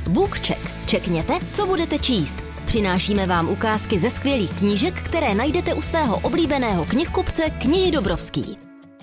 BookCheck. Čekněte, co budete číst. Přinášíme vám ukázky ze skvělých knížek, které najdete u svého oblíbeného knihkupce Knihy Dobrovský.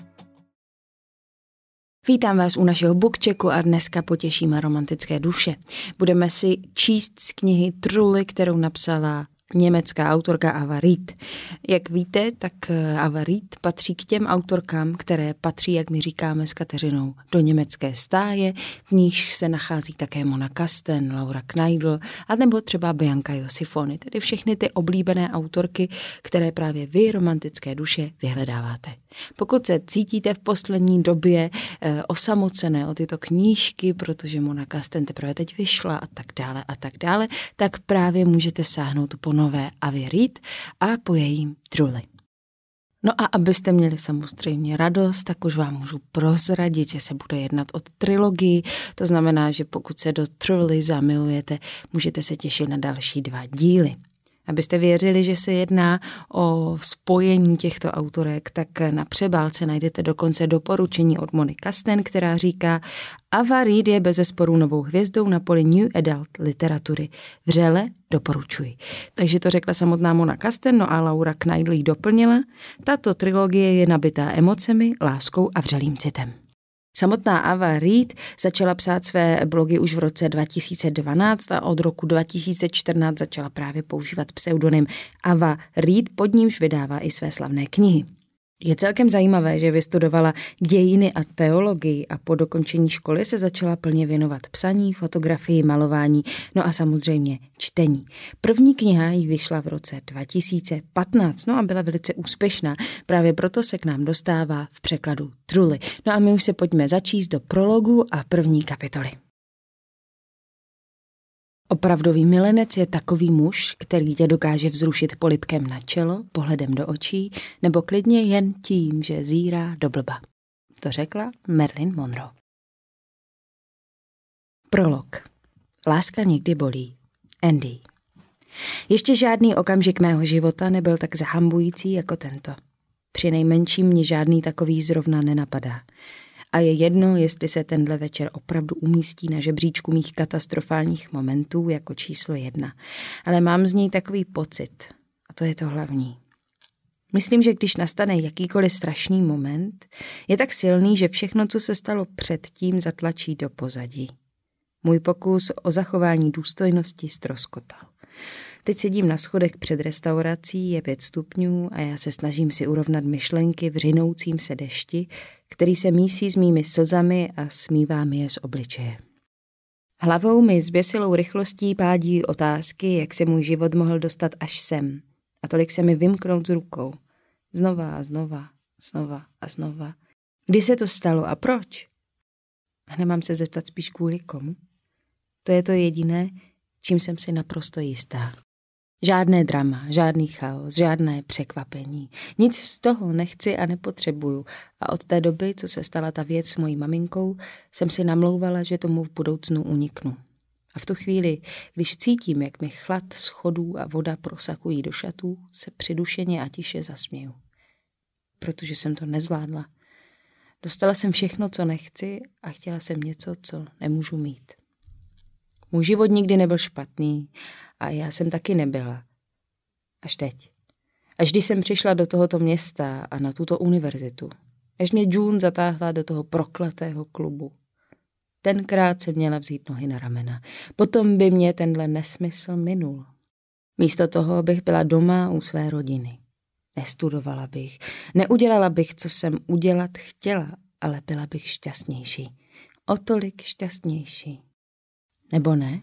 Vítám vás u našeho BookChecku a dneska potěšíme romantické duše. Budeme si číst z knihy Truly, kterou napsala německá autorka Ava Ried. Jak víte, tak Ava Ried patří k těm autorkám, které patří, jak my říkáme s Kateřinou, do německé stáje, v níž se nachází také Mona Kasten, Laura Kneidl a nebo třeba Bianca Josifoni, tedy všechny ty oblíbené autorky, které právě vy, romantické duše, vyhledáváte. Pokud se cítíte v poslední době osamocené o tyto knížky, protože Mona Kasten teprve teď vyšla a tak dále, tak právě můžete sáhnout po nové Avě Ried a po jejím Truly. No a abyste měli samozřejmě radost, tak už vám můžu prozradit, že se bude jednat o trilogii, to znamená, že pokud se do Truly zamilujete, můžete se těšit na další 2 díly. Abyste věřili, že se jedná o spojení těchto autorek, tak na přebálce najdete dokonce doporučení od Mony Kasten, která říká: Ava Ried je bezesporu novou hvězdou na poli New Adult literatury. Vřele doporučuji. Takže to řekla samotná Mona Kasten, no a Laura Kneidl jí doplnila: tato trilogie je nabitá emocemi, láskou a vřelým citem. Samotná Ava Ried začala psát své blogy už v roce 2012 a od roku 2014 začala právě používat pseudonym Ava Ried, pod nímž vydává i své slavné knihy. Je celkem zajímavé, že vystudovala dějiny a teologii a po dokončení školy se začala plně věnovat psaní, fotografii, malování, no a samozřejmě čtení. První kniha jí vyšla v roce 2015, no a byla velice úspěšná, právě proto se k nám dostává v překladu Truly. No a my už se pojďme začíst do prologu a první kapitoly. Opravdový milenec je takový muž, který tě dokáže vzrušit polibkem na čelo, pohledem do očí, nebo klidně jen tím, že zírá do blba. To řekla Marilyn Monroe. Prolog. Láska někdy bolí. Andy. Ještě žádný okamžik mého života nebyl tak zahambující jako tento. Přinejmenším mě žádný takový zrovna nenapadá. A je jedno, jestli se tenhle večer opravdu umístí na žebříčku mých katastrofálních momentů jako číslo 1. Ale mám z něj takový pocit. A to je to hlavní. Myslím, že když nastane jakýkoliv strašný moment, je tak silný, že všechno, co se stalo předtím, zatlačí do pozadí. Můj pokus o zachování důstojnosti ztroskotal. Teď sedím na schodech před restaurací, je 5 stupňů a já se snažím si urovnat myšlenky v řinoucím se dešti, který se mísí s mými slzami a smívá mi je z obličeje. Hlavou mi s běsilou rychlostí pádí otázky, jak se můj život mohl dostat až sem. A tolik se mi vymknout z rukou. Znova a znova, znova a znova. Kdy se to stalo a proč? A nemám se zeptat spíš kvůli komu? To je to jediné, čím jsem si naprosto jistá. Žádné drama, žádný chaos, žádné překvapení. Nic z toho nechci a nepotřebuju. A od té doby, co se stala ta věc s mojí maminkou, jsem si namlouvala, že tomu v budoucnu uniknu. A v tu chvíli, když cítím, jak mi chlad schodů a voda prosakují do šatů, se přidušeně a tiše zasměju. Protože jsem to nezvládla. Dostala jsem všechno, co nechci a chtěla jsem něco, co nemůžu mít. Můj život nikdy nebyl špatný a já jsem taky nebyla. Až teď. Až když jsem přišla do tohoto města a na tuto univerzitu. Až mě June zatáhla do toho prokletého klubu. Tenkrát jsem měla vzít nohy na ramena. Potom by mě tenhle nesmysl minul. Místo toho bych byla doma u své rodiny. Nestudovala bych, neudělala bych, co jsem udělat chtěla, ale byla bych šťastnější. O tolik šťastnější. Nebo ne?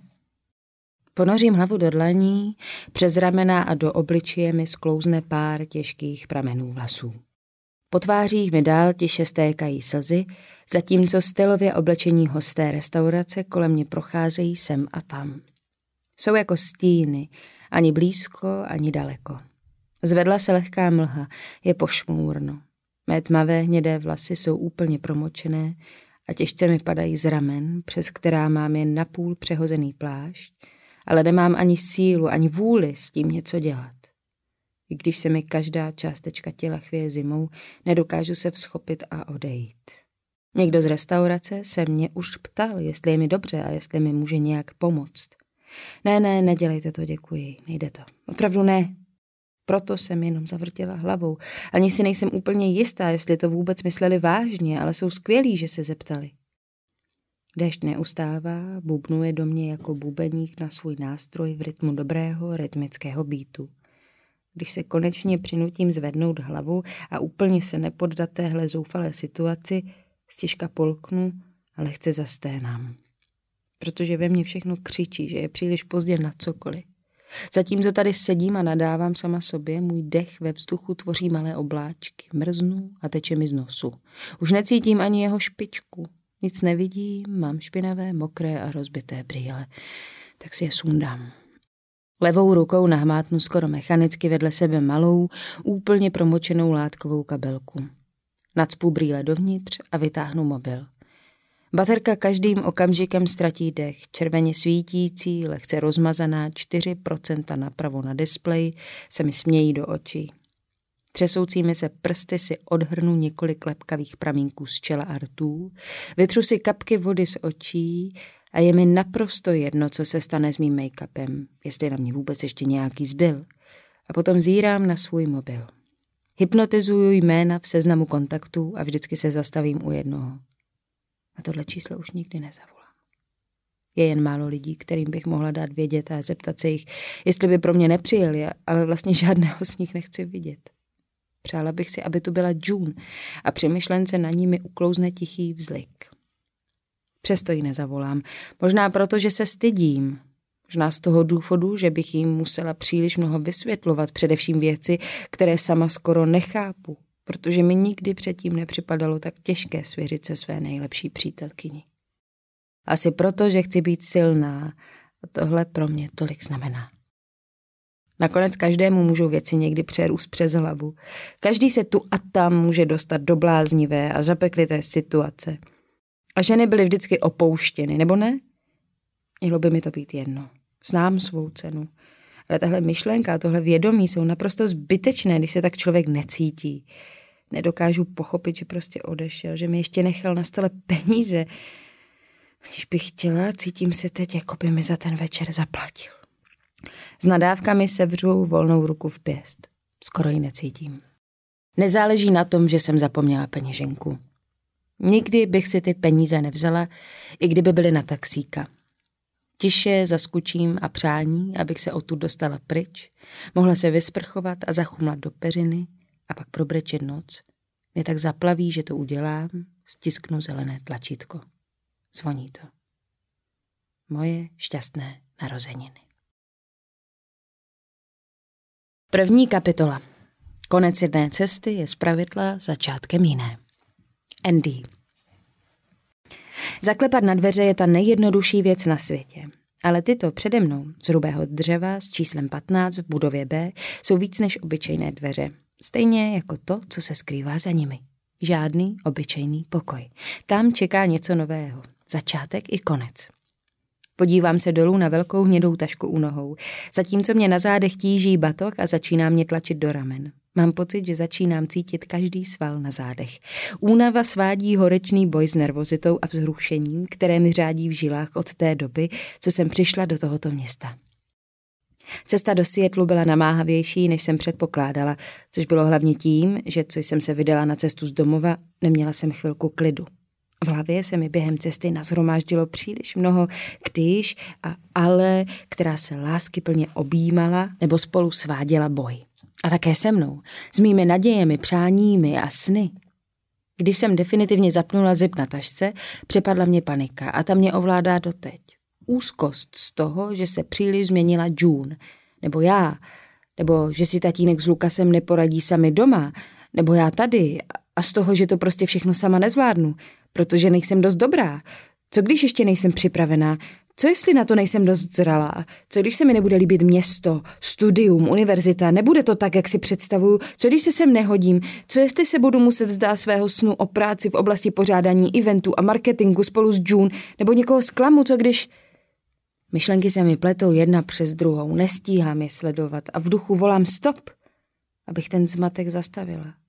Ponořím hlavu do dlaní, přes ramena a do obličeje mi sklouzne pár těžkých pramenů vlasů. Po tvářích mi dál tiše stékají slzy, zatímco stylově oblečení hosté restaurace kolem mě procházejí sem a tam. Jsou jako stíny, ani blízko, ani daleko. Zvedla se lehká mlha, je pošmůrno. Mé tmavé hnědé vlasy jsou úplně promočené a těžce mi padají z ramen, přes která mám jen napůl přehozený plášť, ale nemám ani sílu, ani vůli s tím něco dělat. I když se mi každá částečka těla chvěje zimou, nedokážu se vzchopit a odejít. Někdo z restaurace se mě už ptal, jestli je mi dobře a jestli mi může nějak pomoct. Ne, nedělejte to, děkuji, nejde to. Opravdu ne. Proto jsem jenom zavrtěla hlavou. Ani si nejsem úplně jistá, jestli to vůbec mysleli vážně, ale jsou skvělí, že se zeptali. Déšť neustává, bubnuje do mě jako bubeník na svůj nástroj v rytmu dobrého rytmického beatu. Když se konečně přinutím zvednout hlavu a úplně se nepoddat téhle zoufalé situaci, stěžka polknu a lehce zasténám. Protože ve mně všechno křičí, že je příliš pozdě na cokoliv. Zatímco tady sedím a nadávám sama sobě, můj dech ve vzduchu tvoří malé obláčky. Mrznu a teče mi z nosu. Už necítím ani jeho špičku. Nic nevidím, mám špinavé, mokré a rozbité brýle. Tak si je sundám. Levou rukou nahmátnu skoro mechanicky vedle sebe malou, úplně promočenou látkovou kabelku. Nacpu brýle dovnitř a vytáhnu mobil. Baterka každým okamžikem ztratí dech, červeně svítící, lehce rozmazaná 4% napravo na displeji se mi smějí do očí. Třesoucími se prsty si odhrnu několik lepkavých pramínků z čela a rtů, vytřu si kapky vody z očí a je mi naprosto jedno, co se stane s mým make-upem, jestli na mě vůbec ještě nějaký zbyl. A potom zírám na svůj mobil. Hypnotizuju jména v seznamu kontaktů a vždycky se zastavím u jednoho. Na tohle číslo už nikdy nezavolám. Je jen málo lidí, kterým bych mohla dát vědět a zeptat se jich, jestli by pro mě nepřijeli, ale vlastně žádného z nich nechci vidět. Přála bych si, aby tu byla June a při myšlence na ní mi uklouzne tichý vzlik. Přesto ji nezavolám. Možná proto, že se stydím. Možná z toho důvodu, že bych jim musela příliš mnoho vysvětlovat, především věci, které sama skoro nechápu, protože mi nikdy předtím nepřipadalo tak těžké svěřit se své nejlepší přítelkyni. Asi proto, že chci být silná a tohle pro mě tolik znamená. Nakonec každému můžou věci někdy přerůst přes hlavu. Každý se tu a tam může dostat do bláznivé a zapeklité situace. A ženy byly vždycky opouštěny, nebo ne? Mělo by mi to být jedno. Znám svou cenu. Ale tahle myšlenka a tohle vědomí jsou naprosto zbytečné, když se tak člověk necítí. Nedokážu pochopit, že prostě odešel, že mi ještě nechal na stole peníze. Když bych chtěla, cítím se teď, jako by mi za ten večer zaplatil. S nadávkami sevřu volnou ruku v pěst. Skoro ji necítím. Nezáleží na tom, že jsem zapomněla peněženku. Nikdy bych si ty peníze nevzala, i kdyby byly na taxíka. Tiše zaskučím a přání, abych se odtud dostala pryč, mohla se vysprchovat a zachumlat do peřiny a pak probrečet noc. Mě tak zaplaví, že to udělám, stisknu zelené tlačítko. Zvoní to. Moje šťastné narozeniny. První kapitola. Konec jedné cesty je zpravidla začátkem jiné. Andy. Zaklepat na dveře je ta nejjednodušší věc na světě. Ale tyto přede mnou z hrubého dřeva s číslem 15 v budově B jsou víc než obyčejné dveře. Stejně jako to, co se skrývá za nimi. Žádný obyčejný pokoj. Tam čeká něco nového. Začátek i konec. Podívám se dolů na velkou hnědou tašku u nohou, zatímco mě na zádech tíží batoh a začíná mě tlačit do ramen. Mám pocit, že začínám cítit každý sval na zádech. Únava svádí horečný boj s nervozitou a vzrušením, které mi řádí v žilách od té doby, co jsem přišla do tohoto města. Cesta do Seattlu byla namáhavější, než jsem předpokládala, což bylo hlavně tím, že co jsem se vydala na cestu z domova, neměla jsem chvilku klidu. V hlavě se mi během cesty nashromáždilo příliš mnoho když a ale, která se láskyplně objímala nebo spolu sváděla boj. A také se mnou, s mými nadějemi, přáními a sny. Když jsem definitivně zapnula zip na tašce, přepadla mě panika a ta mě ovládá doteď. Úzkost z toho, že se příliš změnila June, nebo já, nebo že si tatínek s Lukasem neporadí sami doma, nebo já tady a z toho, že to prostě všechno sama nezvládnu, protože nejsem dost dobrá. Co když ještě nejsem připravená? Co jestli na to nejsem dost zralá? Co když se mi nebude líbit město, studium, univerzita? Nebude to tak, jak si představuju? Co když se sem nehodím? Co jestli se budu muset vzdát svého snu o práci v oblasti pořádání eventů a marketingu spolu s June? Nebo někoho zklamu? Co když... Myšlenky se mi pletou jedna přes druhou, nestíhám je sledovat a v duchu volám stop, abych ten zmatek zastavila.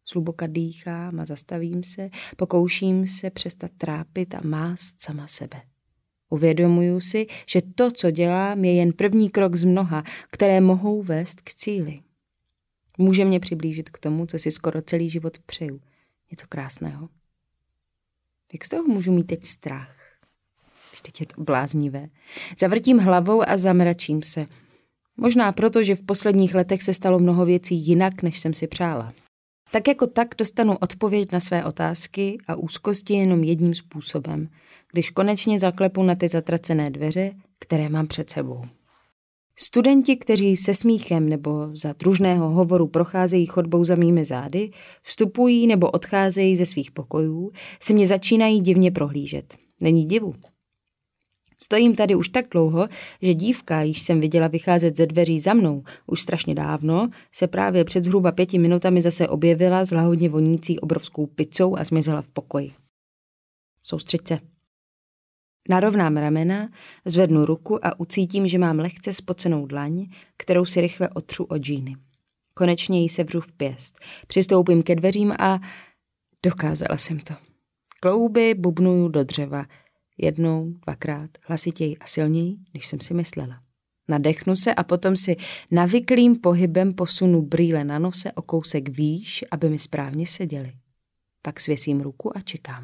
Zhluboka dýchám a zastavím se, pokouším se přestat trápit a mást sama sebe. Uvědomuju si, že to, co dělám, je jen první krok z mnoha, které mohou vést k cíli. Může mě přiblížit k tomu, co si skoro celý život přeju. Něco krásného. Jak z toho můžu mít teď strach? Teď je to bláznivé. Zavrtím hlavou a zamračím se. Možná proto, že v posledních letech se stalo mnoho věcí jinak, než jsem si přála. Tak jako tak dostanu odpověď na své otázky a úzkosti jenom jedním způsobem, když konečně zaklepu na ty zatracené dveře, které mám před sebou. Studenti, kteří se smíchem nebo za družného hovoru procházejí chodbou za mými zády, vstupují nebo odcházejí ze svých pokojů, si mě začínají divně prohlížet. Není divu. Stojím tady už tak dlouho, že dívka, již jsem viděla vycházet ze dveří za mnou už strašně dávno, se právě před zhruba 5 minutami zase objevila s lahodně vonící obrovskou pizzou a zmizela v pokoji. Soustřeď se. Narovnám ramena, zvednu ruku a ucítím, že mám lehce spocenou dlaň, kterou si rychle otřu od džíny. Konečně jí sevřu v pěst. Přistoupím ke dveřím a dokázala jsem to. Klouby bubnuju do dřeva. 1, 2krát, hlasitěji a silněji, než jsem si myslela. Nadechnu se a potom si navyklým pohybem posunu brýle na nose o kousek výš, aby mi správně seděly. Pak svěsím ruku a čekám.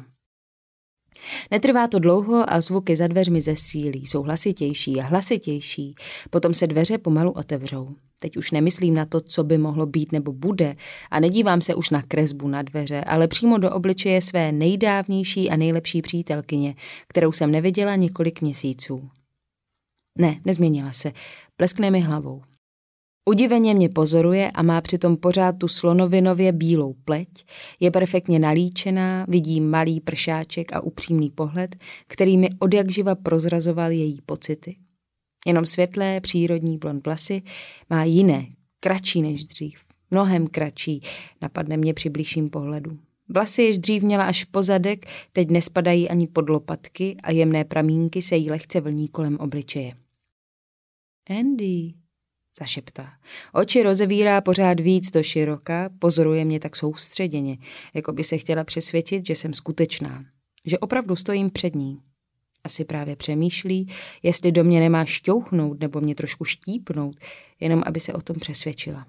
Netrvá to dlouho a zvuky za dveřmi zesílí, jsou hlasitější a hlasitější, potom se dveře pomalu otevřou. Teď už nemyslím na to, co by mohlo být nebo bude a nedívám se už na kresbu na dveře, ale přímo do obličeje své nejdávnější a nejlepší přítelkyně, kterou jsem neviděla několik měsíců. Ne, nezměnila se, pleskne mi hlavou. Udiveně mě pozoruje a má přitom pořád tu slonovinově bílou pleť, je perfektně nalíčená, vidím malý pršáček a upřímný pohled, který mi odjakživa prozrazoval její pocity. Jenom světlé, přírodní blond vlasy má jiné, kratší než dřív, mnohem kratší, napadne mě při blížším pohledu. Vlasy jež dřív měla až po zadek, teď nespadají ani pod lopatky a jemné pramínky se jí lehce vlní kolem obličeje. Andy, zašeptá. Oči rozevírá pořád víc do široka, pozoruje mě tak soustředěně, jako by se chtěla přesvědčit, že jsem skutečná, že opravdu stojím před ní. Asi právě přemýšlí, jestli do mě nemá šťouchnout nebo mě trošku štípnout, jenom aby se o tom přesvědčila.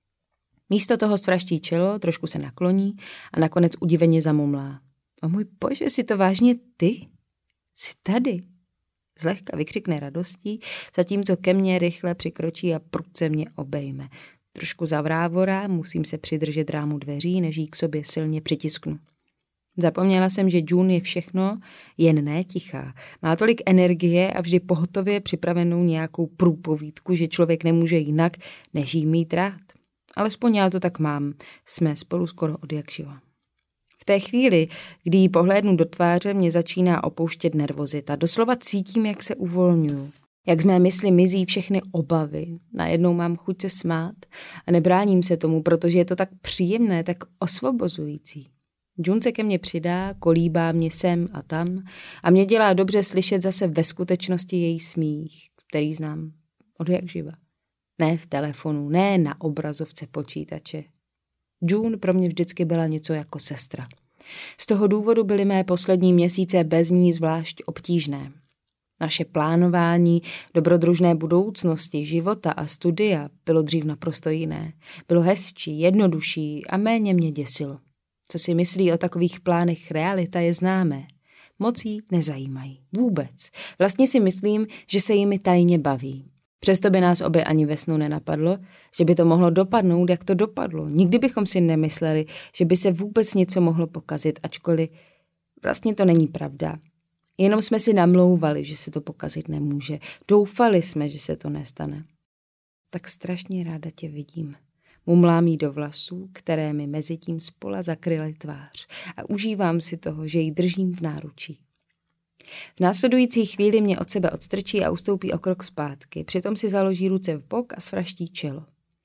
Místo toho svraští čelo, trošku se nakloní a nakonec udiveně zamumlá. O můj bože, jsi to vážně ty? Jsi tady? Zlehka vykřikne radostí, zatímco ke mně rychle přikročí a prudce mě obejme. Trošku zavrávorá, musím se přidržet rámu dveří, než jí k sobě silně přitisknu. Zapomněla jsem, že June je všechno, jen ne tichá. Má tolik energie a vždy pohotově připravenou nějakou průpovídku, že člověk nemůže jinak, než jí mít rád. Alespoň já to tak mám. Jsme spolu skoro od jakživa. V té chvíli, kdy jí pohlédnu do tváře, mě začíná opouštět nervozita. Doslova cítím, jak se uvolňuju. Jak z mé mysli mizí všechny obavy. Najednou mám chuť se smát a nebráním se tomu, protože je to tak příjemné, tak osvobozující. June se ke mně přidá, kolíbá mě sem a tam a mě dělá dobře slyšet zase ve skutečnosti její smích, který znám od jakživa. Ne v telefonu, ne na obrazovce počítače. June pro mě vždycky byla něco jako sestra. Z toho důvodu byly mé poslední měsíce bez ní zvlášť obtížné. Naše plánování dobrodružné budoucnosti, života a studia bylo dřív naprosto jiné. Bylo hezčí, jednodušší a méně mě děsilo. Co si myslí o takových plánech realita je známé. Moc jí nezajímají. Vůbec. Vlastně si myslím, že se jimi tajně baví. Přesto by nás obě ani ve snu nenapadlo, že by to mohlo dopadnout, jak to dopadlo. Nikdy bychom si nemysleli, že by se vůbec něco mohlo pokazit, ačkoliv vlastně to není pravda. Jenom jsme si namlouvali, že se to pokazit nemůže. Doufali jsme, že se to nestane. Tak strašně ráda tě vidím. Mumlám jí do vlasů, které mi mezitím spola zakryly tvář a užívám si toho, že ji držím v náručí. V následující chvíli mě od sebe odstrčí a ustoupí o krok zpátky, přitom si založí ruce v bok a svraští čelo.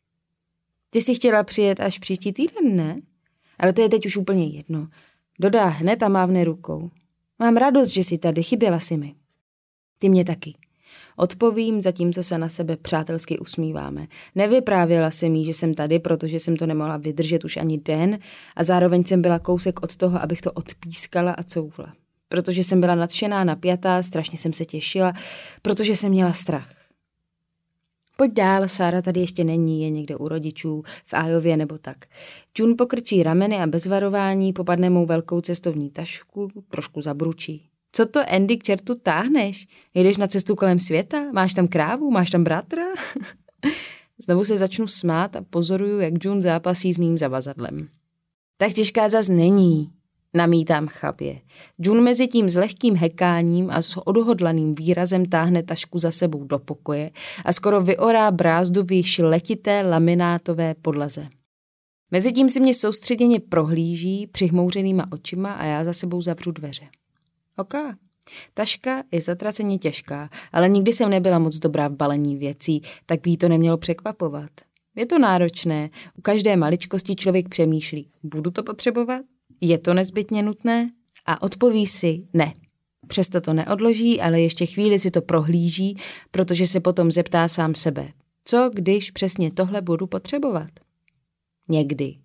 Ty jsi chtěla přijet až příští týden, ne? Ale to je teď už úplně jedno. Dodá hned a mávne rukou. Mám radost, že jsi tady, chyběla si mi. Ty mě taky. Odpovím, zatímco se na sebe přátelsky usmíváme. Nevyprávěla jsem jí, že jsem tady, protože jsem to nemohla vydržet už ani den a zároveň jsem byla kousek od toho, abych to odpískala a couvla. Protože jsem byla nadšená, napjatá, strašně jsem se těšila, protože jsem měla strach. Pojď dál, Sára tady ještě není, je někde u rodičů, v Iově nebo tak. June pokrčí rameny a bez varování popadne mou velkou cestovní tašku, trošku zabručí. Co to, Andy, k čertu táhneš? Jedeš na cestu kolem světa? Máš tam krávu? Máš tam bratra? Znovu se začnu smát a pozoruju, jak June zápasí s mým zavazadlem. Tak těžká zas není, namítám chabě. June mezi tím s lehkým hekáním a s odhodlaným výrazem táhne tašku za sebou do pokoje a skoro vyorá brázdu v již letité laminátové podlaze. Mezitím si mě soustředěně prohlíží přihmouřenýma očima a já za sebou zavřu dveře. Oká. Taška je zatraceně těžká, ale nikdy jsem nebyla moc dobrá v balení věcí, tak by jí to nemělo překvapovat. Je to náročné, u každé maličkosti člověk přemýšlí, budu to potřebovat? Je to nezbytně nutné? A odpoví si ne. Přesto to neodloží, ale ještě chvíli si to prohlíží, protože se potom zeptá sám sebe. Co, když přesně tohle budu potřebovat? Někdy.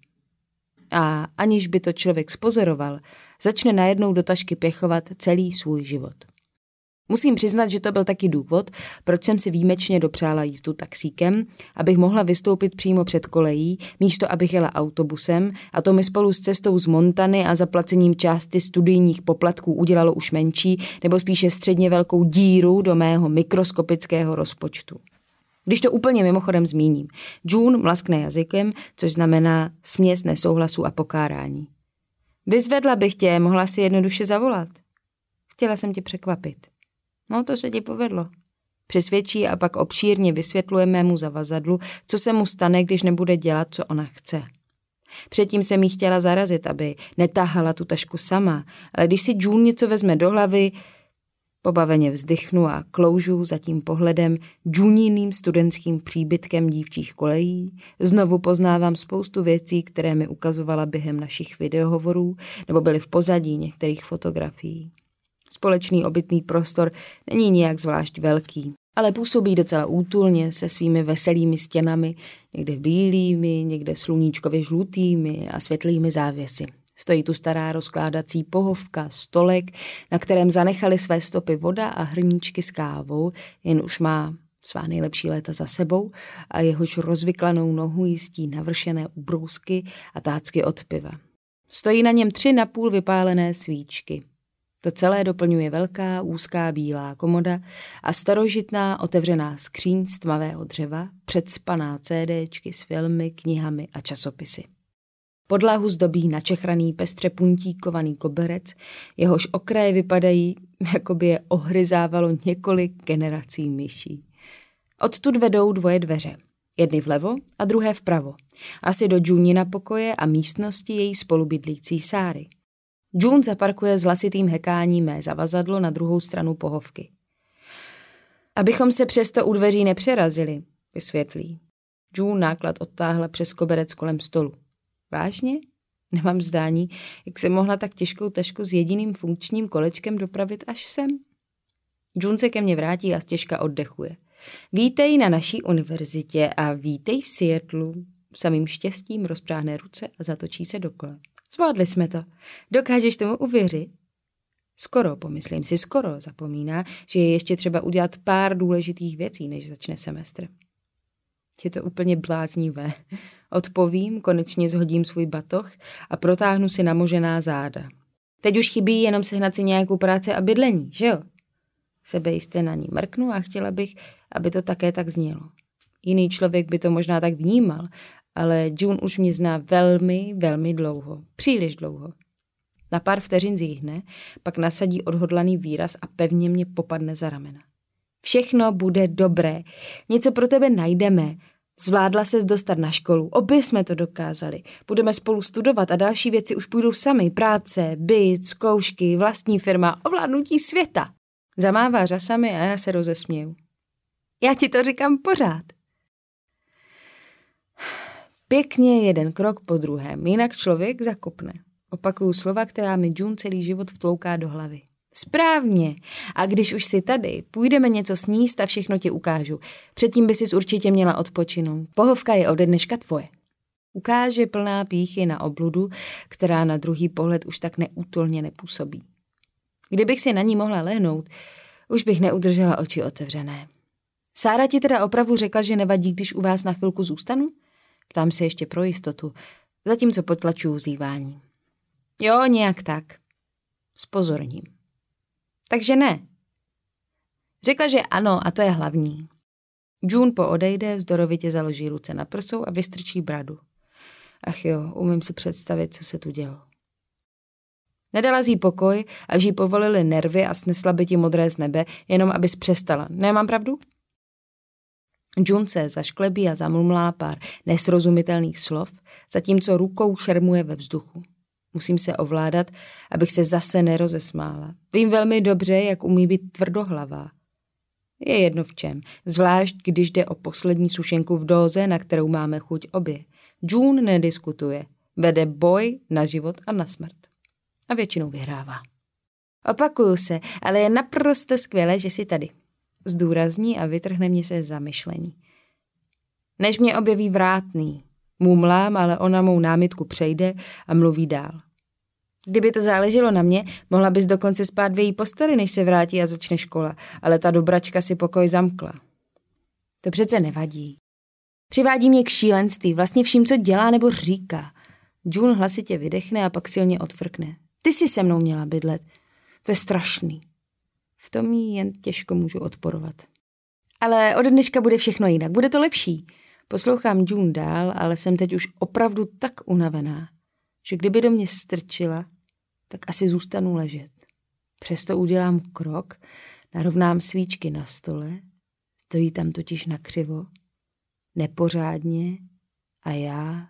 A aniž by to člověk spozoroval, začne najednou do tašky pěchovat celý svůj život. Musím přiznat, že to byl taky důvod, proč jsem si výjimečně dopřála jízdu taxíkem, abych mohla vystoupit přímo před kolejí, místo abych jela autobusem, a to mi spolu s cestou z Montany a zaplacením části studijních poplatků udělalo už menší, nebo spíše středně velkou díru do mého mikroskopického rozpočtu. Když to úplně mimochodem zmíním, June mlaskne jazykem, což znamená směs nesouhlasu a pokárání. Vyzvedla bych tě, mohla si jednoduše zavolat. Chtěla jsem tě překvapit. No, to se ti povedlo. Přesvědčí a pak obšírně vysvětluje mému zavazadlu, co se mu stane, když nebude dělat, co ona chce. Předtím jsem jí chtěla zarazit, aby netáhala tu tašku sama, ale když si June něco vezme do hlavy, pobaveně vzdychnu a kloužu za tím pohledem Juníným studentským příbytkem dívčích kolejí, znovu poznávám spoustu věcí, které mi ukazovala během našich videohovorů nebo byly v pozadí některých fotografií. Společný obytný prostor není nijak zvlášť velký, ale působí docela útulně se svými veselými stěnami, někde bílými, někde sluníčkově žlutými a světlými závěsy. Stojí tu stará rozkládací pohovka, stolek, na kterém zanechali své stopy voda a hrníčky s kávou, jen už má svá nejlepší léta za sebou a jehož rozvyklanou nohu jistí navršené ubrousky a tácky od piva. Stojí na něm 3 napůl vypálené svíčky. To celé doplňuje velká, úzká bílá komoda a starožitná otevřená skříň z tmavého dřeva, předspaná CDčky s filmy, knihami a časopisy. Podlahu zdobí načechraný pestře puntíkovaný koberec, jehož okraje vypadají, jako by je ohryzávalo několik generací myší. Odtud vedou 2 dveře, jedny vlevo a druhé vpravo, asi do Junina pokoje a místnosti její spolubydlící Sáry. June zaparkuje s hlasitým hekáním mé zavazadlo na druhou stranu pohovky. Abychom se přesto u dveří nepřerazili, vysvětlí. June náklad odtáhla přes koberec kolem stolu. Vážně? Nemám zdání, jak se mohla tak těžkou tašku s jediným funkčním kolečkem dopravit až sem. June se ke mně vrátí a stěžka oddechuje. Vítej na naší univerzitě a vítej v Seattlu. Samým štěstím rozpráhne ruce a zatočí se dokola. Zvládli jsme to. Dokážeš tomu uvěřit? Skoro, pomyslím si, skoro zapomíná, že je ještě třeba udělat pár důležitých věcí, než začne semestr. Je to úplně bláznivé. Odpovím, konečně zhodím svůj batoh a protáhnu si namožená záda. Teď už chybí jenom sehnat si nějakou práci a bydlení, že jo? Sebejistě na ní mrknu a chtěla bych, aby to také tak znělo. Jiný člověk by to možná tak vnímal, ale June už mě zná velmi, velmi dlouho. Příliš dlouho. Na pár vteřin zíhne, pak nasadí odhodlaný výraz a pevně mě popadne za ramena. Všechno bude dobré. Něco pro tebe najdeme. Zvládla ses dostat na školu. Obě jsme to dokázali. Budeme spolu studovat a další věci už půjdou sami. Práce, byt, zkoušky, vlastní firma, ovládnutí světa. Zamává řasami a já se rozesměju. Já ti to říkám pořád. Pěkně jeden krok po druhém, jinak člověk zakopne. Opakuju slova, která mi June celý život vtlouká do hlavy. Správně. A když už jsi tady, půjdeme něco sníst a všechno ti ukážu. Předtím by sis určitě měla odpočinout. Pohovka je ode dneška tvoje. Ukáže plná pýchy na obludu, která na druhý pohled už tak neútulně nepůsobí. Kdybych si na ní mohla lehnout, už bych neudržela oči otevřené. Sára ti teda opravdu řekla, že nevadí, když u vás na chvilku zůstanu? Ptám se ještě pro jistotu, zatímco potlačuju zívání. Jo, nějak tak. Zpozorním. Takže ne. Řekla, že ano, a to je hlavní. June poodejde, vzdorovitě založí ruce na prsou a vystrčí bradu. Ach jo, umím si představit, co se tu dělo. Nedala jí pokoj, až jí povolily nervy a snesla by ti modré z nebe, jenom abys přestala. Nemám pravdu? June se zašklebí a zamumlá pár nesrozumitelných slov, zatímco rukou šermuje ve vzduchu. Musím se ovládat, abych se zase nerozesmála. Vím velmi dobře, jak umí být tvrdohlavá. Je jedno v čem, zvlášť když jde o poslední sušenku v dóze, na kterou máme chuť obě. June nediskutuje, vede boj na život a na smrt. A většinou vyhrává. Opakuju se, ale je naprosto skvělé, že jsi tady. Zdůrazní a vytrhne mě se zamyšlení. Než mě objeví vrátný. Mumlám, ale ona mou námitku přejde a mluví dál. Kdyby to záleželo na mě, mohla bys dokonce spát v její posteli, než se vrátí a začne škola, ale ta dobračka si pokoj zamkla. To přece nevadí. Přivádí mě k šílenství, vlastně vším, co dělá nebo říká. June hlasitě vydechne a pak silně odfrkne. Ty jsi se mnou měla bydlet. To je strašný. V tom jí jen těžko můžu odporovat. Ale od dneška bude všechno jinak, bude to lepší. Poslouchám June dál, ale jsem teď už opravdu tak unavená, že kdyby do mě strčila, tak asi zůstanu ležet. Přesto udělám krok, narovnám svíčky na stole, stojí tam totiž nakřivo, nepořádně a já...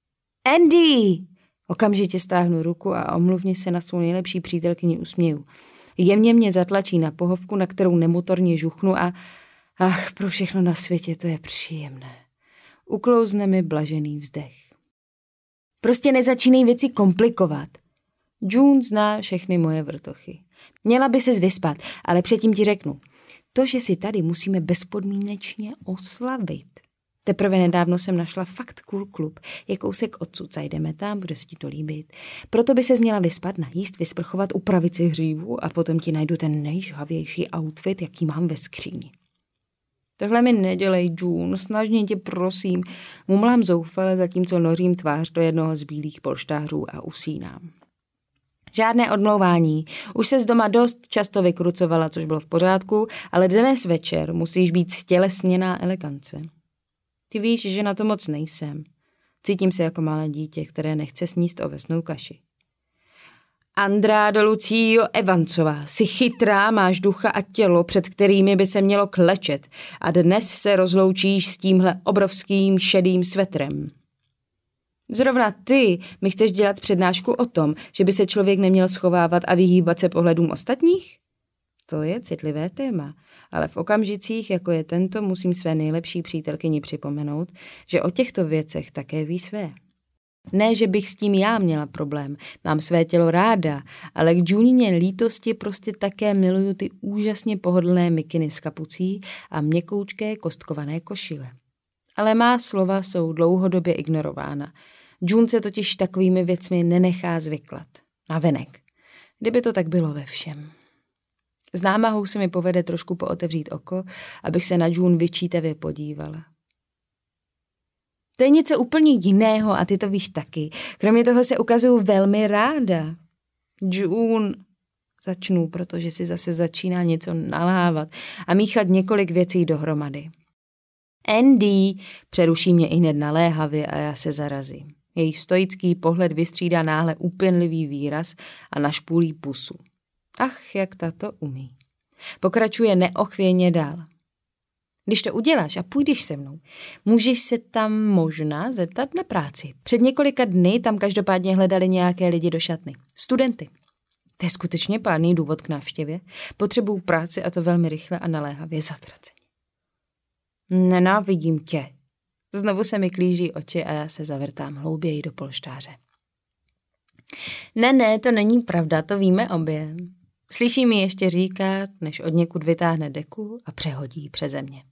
Andy! Okamžitě stáhnu ruku a omluvně se na svou nejlepší přítelkyni usměju. Jemně mě zatlačí na pohovku, na kterou nemotorně žuchnu a... Ach, pro všechno na světě to je příjemné. Uklouzne mi blažený vzdech. Prostě nezačínej věci komplikovat. June zná všechny moje vrtochy. Měla by ses vyspat, ale předtím ti řeknu. To, že si tady, musíme bezpodmínečně oslavit. Teprve nedávno jsem našla fakt cool klub. Je kousek odsud, zajdeme tam, bude se ti to líbit. Proto by ses měla vyspat, najíst, vysprchovat, upravit si hřívu a potom ti najdu ten nejžhavější outfit, jaký mám ve skříni. Tohle mi nedělej, June, snažně tě prosím. Mumlám zoufale, zatímco nořím tvář do jednoho z bílých polštářů a usínám. Žádné odmlouvání. Už ses doma dost často vykrucovala, což bylo v pořádku, ale dnes večer musíš být stělesněná elegance. Ty víš, že na to moc nejsem. Cítím se jako malé dítě, které nechce sníst ovesnou kaši. Andrádo Lucio Evancová, jsi chytrá, máš ducha a tělo, před kterými by se mělo klečet a dnes se rozloučíš s tímhle obrovským šedým svetrem. Zrovna ty mi chceš dělat přednášku o tom, že by se člověk neměl schovávat a vyhýbat se pohledům ostatních? To je citlivé téma, ale v okamžicích, jako je tento, musím své nejlepší přítelkyni připomenout, že o těchto věcech také ví své. Ne, že bych s tím já měla problém, mám své tělo ráda, ale k Junině lítosti prostě také miluju ty úžasně pohodlné mikiny s kapucí a měkoučké kostkované košile. Ale má slova jsou dlouhodobě ignorována. June se totiž takovými věcmi nenechá zvyklat. Navenek. Kdyby to tak bylo ve všem. S námahou se mi povede trošku pootevřít oko, abych se na June vyčítavě podívala. To je něco úplně jiného a ty to víš taky. Kromě toho se ukazuju velmi ráda. June, začnu, protože si zase začíná něco nalávat a míchat několik věcí dohromady. Andy, přeruší mě ihned naléhavě a já se zarazím. Její stoický pohled vystřídá náhle úpěnlivý výraz a našpůlí pusu. Ach, jak tato umí. Pokračuje neochvějně dál. Když to uděláš a půjdeš se mnou, můžeš se tam možná zeptat na práci. Před několika dny tam každopádně hledali nějaké lidi do šatny. Studenty. To je skutečně pádný důvod k návštěvě. Potřebuju práci a to velmi rychle a naléhavě zatraceně. Nenávidím tě. Znovu se mi klíží oči a já se zavrtám hlouběji do polštáře. Ne, to není pravda, to víme obě. Slyší mi ještě říkat, než od někud vytáhne deku a přehodí přeze mě.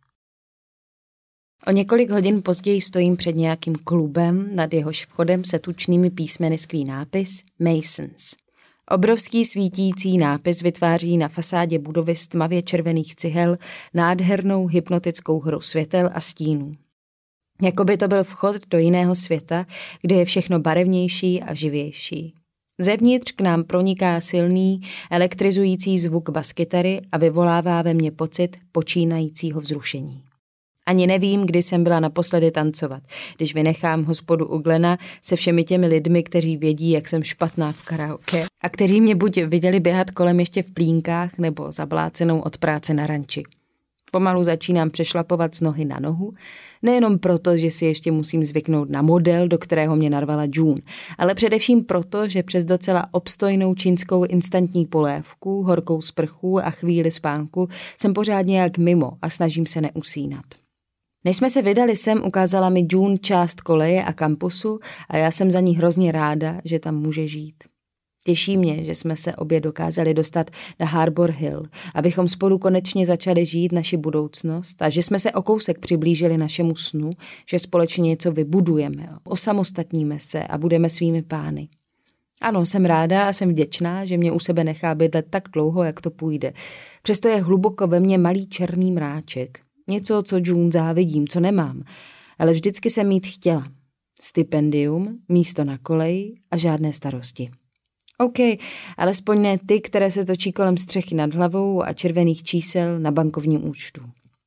O několik hodin později stojím před nějakým klubem, nad jehož vchodem se tučnými písmeny skví nápis Masons. Obrovský svítící nápis vytváří na fasádě budovy z tmavě červených cihel nádhernou hypnotickou hru světel a stínů. Jakoby to byl vchod do jiného světa, kde je všechno barevnější a živější. Zevnitř k nám proniká silný, elektrizující zvuk baskytary a vyvolává ve mně pocit počínajícího vzrušení. Ani nevím, kdy jsem byla naposledy tancovat, když vynechám hospodu u Glena se všemi těmi lidmi, kteří vědí, jak jsem špatná v karaoke a kteří mě buď viděli běhat kolem ještě v plínkách nebo zablácenou od práce na ranči. Pomalu začínám přešlapovat z nohy na nohu, nejenom proto, že si ještě musím zvyknout na model, do kterého mě narvala June, ale především proto, že přes docela obstojnou čínskou instantní polévku, horkou sprchu a chvíli spánku jsem pořád nějak mimo a snažím se neusínat. Než jsme se vydali sem, ukázala mi June část koleje a kampusu a já jsem za ní hrozně ráda, že tam může žít. Těší mě, že jsme se obě dokázali dostat na Harbor Hill, abychom spolu konečně začali žít naši budoucnost a že jsme se o kousek přiblížili našemu snu, že společně něco vybudujeme, osamostatníme se a budeme svými pány. Ano, jsem ráda a jsem vděčná, že mě u sebe nechá bydlet tak dlouho, jak to půjde. Přesto je hluboko ve mně malý černý mráček. Něco, co June závidím, co nemám, ale vždycky jsem mít chtěla. Stipendium, místo na koleji a žádné starosti. OK, alespoň ne ty, které se točí kolem střechy nad hlavou a červených čísel na bankovním účtu.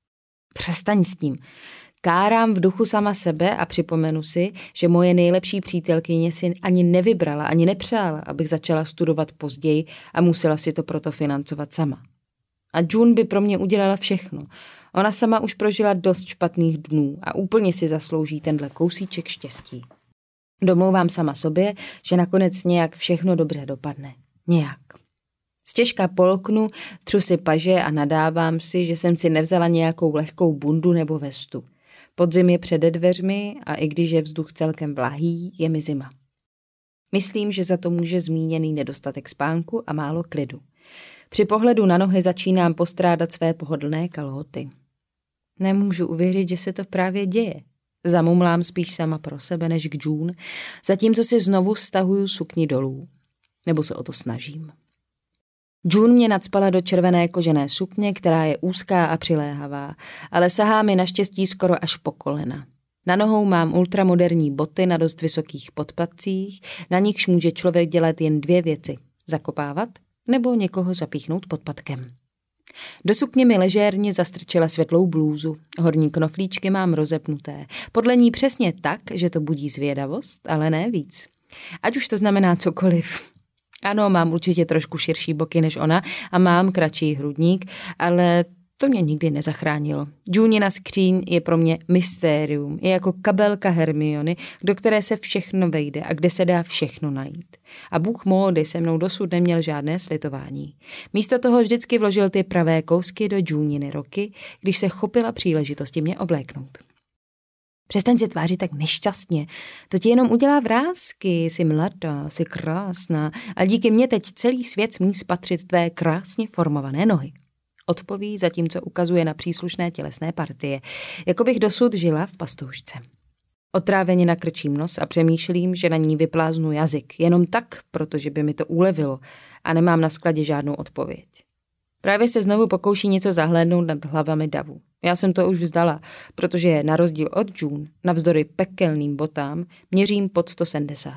Přestaň s tím. Kárám v duchu sama sebe a připomenu si, že moje nejlepší přítelkyně si ani nevybrala, ani nepřála, abych začala studovat později a musela si to proto financovat sama. A June by pro mě udělala všechno. Ona sama už prožila dost špatných dnů a úplně si zaslouží tenhle kousíček štěstí. Domlouvám sama sobě, že nakonec nějak všechno dobře dopadne. Nějak. Stěžka polknu, třu si paže a nadávám si, že jsem si nevzala nějakou lehkou bundu nebo vestu. Podzim je přede dveřmi a i když je vzduch celkem vlahý, je mi zima. Myslím, že za to může zmíněný nedostatek spánku a málo klidu. Při pohledu na nohy začínám postrádat své pohodlné kalhoty. Nemůžu uvěřit, že se to právě děje. Zamumlám spíš sama pro sebe než k June, zatímco si znovu stahuju sukni dolů. Nebo se o to snažím. June mě nacpala do červené kožené sukně, která je úzká a přiléhavá, ale sahá mi naštěstí skoro až po kolena. Na nohou mám ultramoderní boty na dost vysokých podpatcích, na nichž může člověk dělat jen dvě věci. Zakopávat nebo někoho zapíchnout podpatkem. Do sukně mi ležérně zastrčila světlou blůzu. Horní knoflíčky mám rozepnuté. Podle ní přesně tak, že to budí zvědavost, ale ne víc. Ať už to znamená cokoliv. Ano, mám určitě trošku širší boky než ona a mám kratší hrudník, ale to mě nikdy nezachránilo. Junina skříň je pro mě mystérium, je jako kabelka Hermiony, do které se všechno vejde a kde se dá všechno najít. A bůh módy se mnou dosud neměl žádné slitování. Místo toho vždycky vložil ty pravé kousky do Juniny roky, když se chopila příležitosti mě obléknout. Přestaň se tvářit tak nešťastně, to ti jenom udělá vrásky, jsi mladá, jsi krásná a díky mně teď celý svět smí spatřit tvé krásně formované nohy. Odpoví, zatímco ukazuje na příslušné tělesné partie, jako bych dosud žila v pastoušce. Otráveně nakrčím nos a přemýšlím, že na ní vypláznu jazyk, jenom tak, protože by mi to ulevilo a nemám na skladě žádnou odpověď. Právě se znovu pokouší něco zahlédnout nad hlavami davu. Já jsem to už vzdala, protože na rozdíl od June, navzdory pekelným botám, měřím pod 170.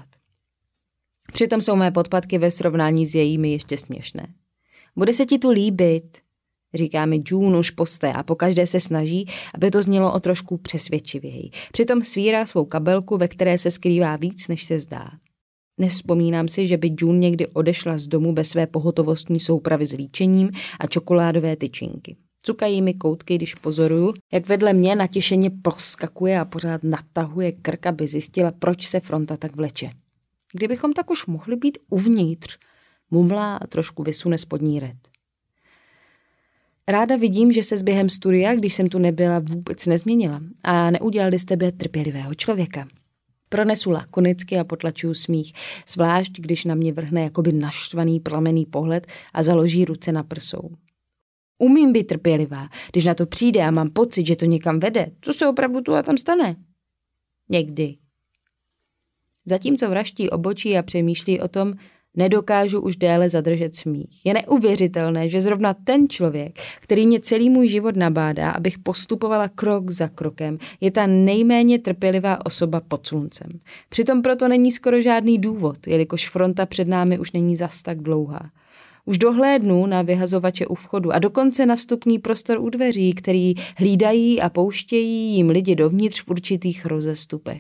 Přitom jsou mé podpatky ve srovnání s jejími ještě směšné. Bude se ti tu líbit, říká mi June už posté a pokaždé se snaží, aby to znělo o trošku přesvědčivěji. Přitom svírá svou kabelku, ve které se skrývá víc, než se zdá. Nevzpomínám si, že by June někdy odešla z domu bez své pohotovostní soupravy s líčením a čokoládové tyčinky. Cukají mi koutky, když pozoruju, jak vedle mě natěšeně proskakuje a pořád natahuje krk, aby zjistila, proč se fronta tak vleče. Kdybychom tak už mohli být uvnitř, mumlá a trošku vysune spodní red. Ráda vidím, že se s během studia, když jsem tu nebyla, vůbec nezměnila a neudělali z tebe trpělivého člověka. Pronesu lakonicky a potlačuju smích, zvlášť když na mě vrhne jakoby naštvaný plamený pohled a založí ruce na prsou. Umím být trpělivá, když na to přijde a mám pocit, že to někam vede. Co se opravdu tu a tam stane? Někdy. Zatímco vraští obočí a přemýšlí o tom, nedokážu už déle zadržet smích. Je neuvěřitelné, že zrovna ten člověk, který mě celý můj život nabádá, abych postupovala krok za krokem, je ta nejméně trpělivá osoba pod sluncem. Přitom proto není skoro žádný důvod, jelikož fronta před námi už není zas tak dlouhá. Už dohlédnu na vyhazovače u vchodu a dokonce na vstupní prostor u dveří, který hlídají a pouštějí jim lidi dovnitř v určitých rozestupech.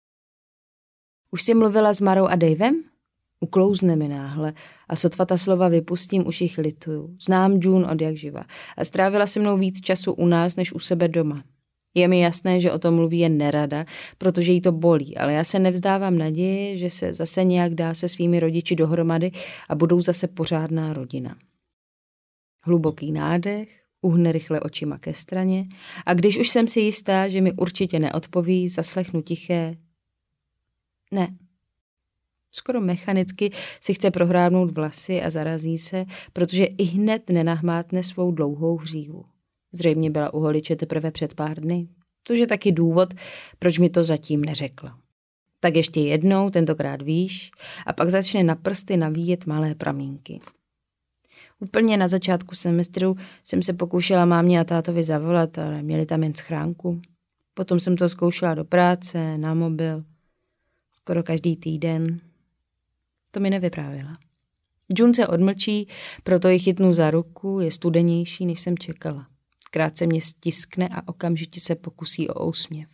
Už jsi mluvila s Marou a Davem? Uklouzne mi náhle a sotva ta slova vypustím, už jich lituju. Znám June od jak živa a strávila se mnou víc času u nás, než u sebe doma. Je mi jasné, že o tom mluví jen nerada, protože jí to bolí, ale já se nevzdávám naděje, že se zase nějak dá se svými rodiči dohromady a budou zase pořádná rodina. Hluboký nádech, uhne rychle očima ke straně a když už jsem si jistá, že mi určitě neodpoví, zaslechnu tiché ne. Skoro mechanicky si chce prohrábnout vlasy a zarazí se, protože ihned nenahmátne svou dlouhou hřívu. Zřejmě byla u holiče teprve před pár dny, což je taky důvod, proč mi to zatím neřekla. Tak ještě jednou, tentokrát výš, a pak začne na prsty navíjet malé pramínky. Úplně na začátku semestru jsem se pokoušela mámě a tátovi zavolat, ale měli tam jen schránku. Potom jsem to zkoušela do práce, na mobil, skoro každý týden. To mi nevyprávila. June se odmlčí, proto ji chytnu za ruku, je studenější, než jsem čekala. Krátce mě stiskne a okamžitě se pokusí o úsměv.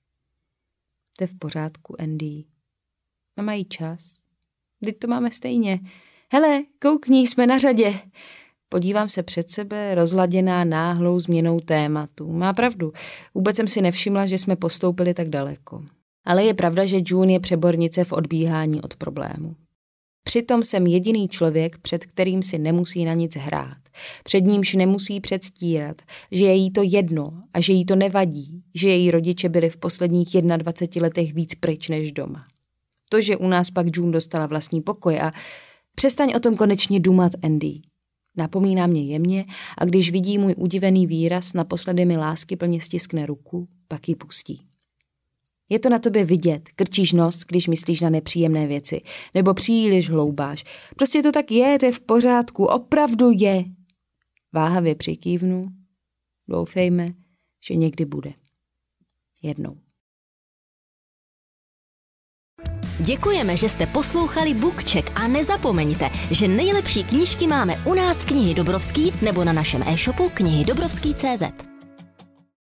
To je v pořádku, Andy. A mají čas. Vždyť to máme stejně. Hele, koukni, jsme na řadě. Podívám se před sebe, rozladěná náhlou změnou tématu. Má pravdu, vůbec jsem si nevšimla, že jsme postoupili tak daleko. Ale je pravda, že June je přebornice v odbíhání od problému. Přitom jsem jediný člověk, před kterým si nemusí na nic hrát. Před nímž nemusí předstírat, že je jí to jedno a že jí to nevadí, že její rodiče byli v posledních 21 letech víc pryč než doma. To, že u nás pak June dostala vlastní pokoj a přestaň o tom konečně dumat, Andy. Napomíná mě jemně a když vidí můj udivený výraz, naposledy mi láskyplně stiskne ruku, pak ji pustí. Je to na tobě vidět, krčíš nos, když myslíš na nepříjemné věci, nebo příliš hloubáš. Prostě to tak je, to je v pořádku, opravdu je. Váhavě přikývnu, doufejme, že někdy bude. Jednou. Děkujeme, že jste poslouchali BookCheck a nezapomeňte, že nejlepší knížky máme u nás v Knihy Dobrovský nebo na našem e-shopu knihydobrovský.cz.